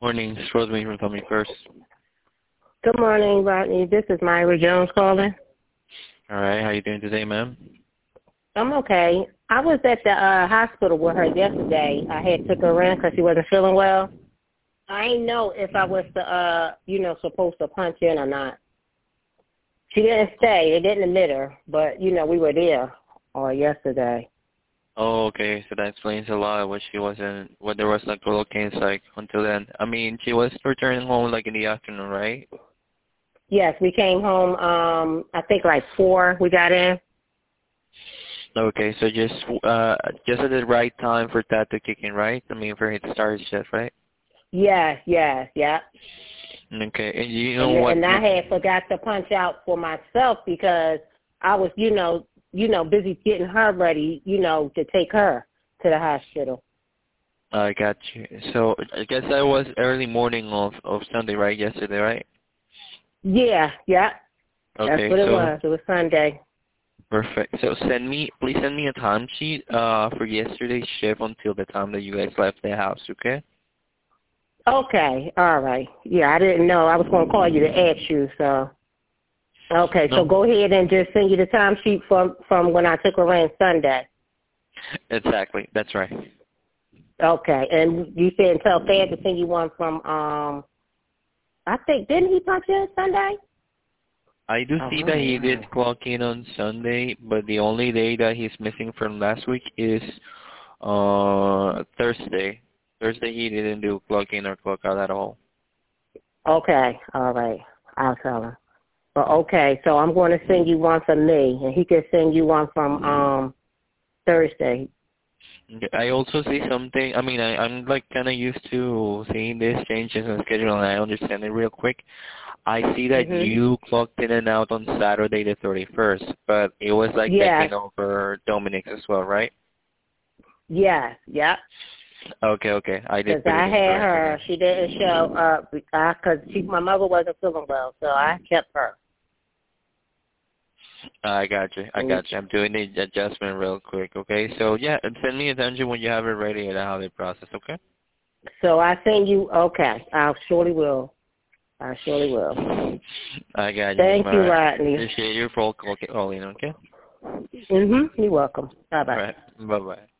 Morning, it's Rosemary from Tommy First. Good morning, Rodney. This is Myra Jones calling. All right, how you doing today, ma'am? I'm okay. I was at the hospital with her yesterday. I had took her in because she wasn't feeling well. I didn't know if I was supposed to punch in or not. She didn't stay. They didn't admit her, but, we were there yesterday. Oh, okay, so that explains a lot what there was like cocaine psych until then. I mean, she was returning home like in the afternoon, right? Yes, we came home, I think like 4 we got in. Okay, so just at the right time for that to kick in, right? I mean, for it to start his shift, right? Yeah. Okay, and you know what? And I had forgot to punch out for myself because I was, busy getting her ready, to take her to the hospital. I got you. So I guess that was early morning of Sunday, right? Yesterday, right? Yeah. Okay, That's what it was. It was Sunday. Perfect. So please send me a timesheet for yesterday's shift until the time that you guys left the house, okay? Okay, all right. Yeah, I didn't know. I was going to call you to ask you, so. Okay, No. so go ahead and just send you the timesheet from when I took her in Sunday. Exactly. That's right. Okay, and you said tell Fad to send you one from, I think, didn't he punch in Sunday? I do see that he did clock in on Sunday, but the only day that he's missing from last week is Thursday. Thursday he didn't do clock in or clock out at all. Okay, all right. I'll tell him. But okay, so I'm going to send you one from me, and he can send you one from Thursday. Okay. I also see something. I mean, I'm like kind of used to seeing these changes in schedule, and I understand it real quick. I see that you clocked in and out on Saturday the 31st, but it was like taking over Dominic's as well, right? Yes, yep. Okay. I did. Because I had her. She didn't show up because my mother wasn't feeling well, so I kept her. I got you. I'm doing the adjustment real quick, okay? So, yeah, and send me a dungeon when you have it ready and how they process, okay? So I send you, okay. I surely will. I got you. Thank you, Rodney. Appreciate your phone calling, okay? You're welcome. Bye-bye. All right. Bye-bye.